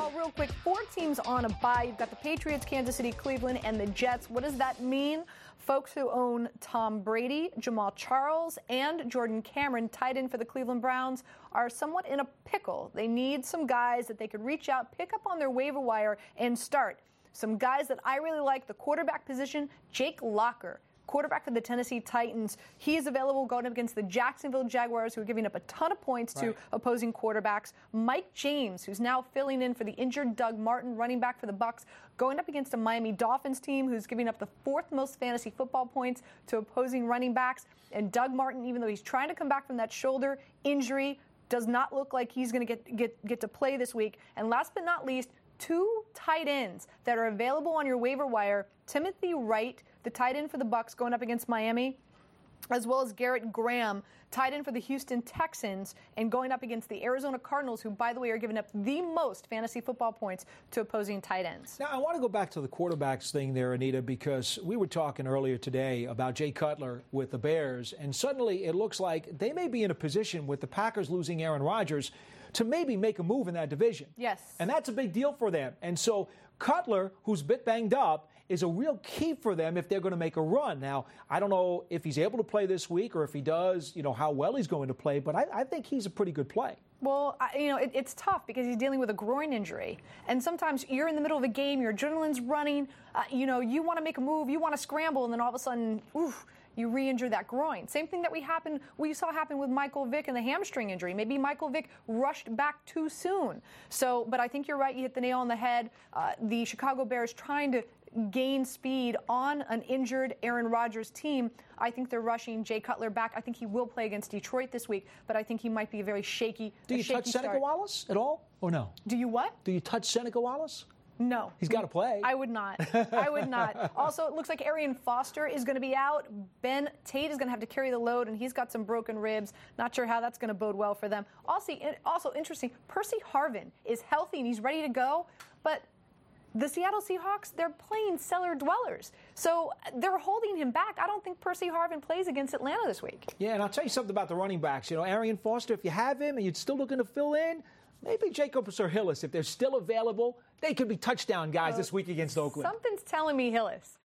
real quick, 4 teams on a bye. You've got the Patriots, Kansas City, Cleveland, and the Jets. What does that mean? Folks who own Tom Brady, Jamal Charles, and Jordan Cameron, tight end for the Cleveland Browns, are somewhat in a pickle. They need some guys that they could reach out, pick up on their waiver wire, and start. Some guys that I really like, the quarterback position, Jake Locker, quarterback for the Tennessee Titans. He is available going up against the Jacksonville Jaguars, who are giving up a ton of points to opposing quarterbacks. Mike James, who's now filling in for the injured Doug Martin, running back for the Bucs, going up against a Miami Dolphins team who's giving up the 4th most fantasy football points to opposing running backs. And Doug Martin, even though he's trying to come back from that shoulder injury, does not look like he's going to get to play this week. And last but not least, 2 tight ends that are available on your waiver wire. Timothy Wright, the tight end for the Bucs, going up against Miami, as well as Garrett Graham, tight end for the Houston Texans, and going up against the Arizona Cardinals, who, by the way, are giving up the most fantasy football points to opposing tight ends. Now, I want to go back to the quarterbacks thing there, Anita, because we were talking earlier today about Jay Cutler with the Bears, and suddenly it looks like they may be in a position with the Packers losing Aaron Rodgers to maybe make a move in that division. Yes. And that's a big deal for them. And so Cutler, who's a bit banged up, is a real key for them if they're going to make a run. Now, I don't know if he's able to play this week or if he does, how well he's going to play, but I think he's a pretty good play. Well, it's tough because he's dealing with a groin injury. And sometimes you're in the middle of a game, your adrenaline's running, you want to make a move, you want to scramble, and then all of a sudden, you re-injure that groin. Same thing that we saw happen with Michael Vick and the hamstring injury. Maybe Michael Vick rushed back too soon. But I think you're right. You hit the nail on the head. The Chicago Bears trying to gain speed on an injured Aaron Rodgers team. I think they're rushing Jay Cutler back. I think he will play against Detroit this week, but I think he might be a very shaky Do you touch Seneca Wallace at all, or no? Do you what? Do you touch Seneca Wallace? No. He's got to play. I would not. I would not. Also, it looks like Arian Foster is going to be out. Ben Tate is going to have to carry the load, and he's got some broken ribs. Not sure how that's going to bode well for them. Also interesting, Percy Harvin is healthy, and he's ready to go, but the Seattle Seahawks, they're playing cellar dwellers. So they're holding him back. I don't think Percy Harvin plays against Atlanta this week. Yeah, and I'll tell you something about the running backs. Arian Foster, if you have him and you're still looking to fill in, maybe Jacobs or Hillis, if they're still available, they could be touchdown guys this week against Oakland. Something's telling me Hillis.